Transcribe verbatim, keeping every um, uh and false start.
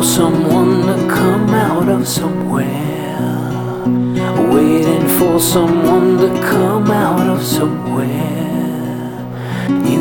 someone to come out of somewhere, waiting for someone to come out of somewhere.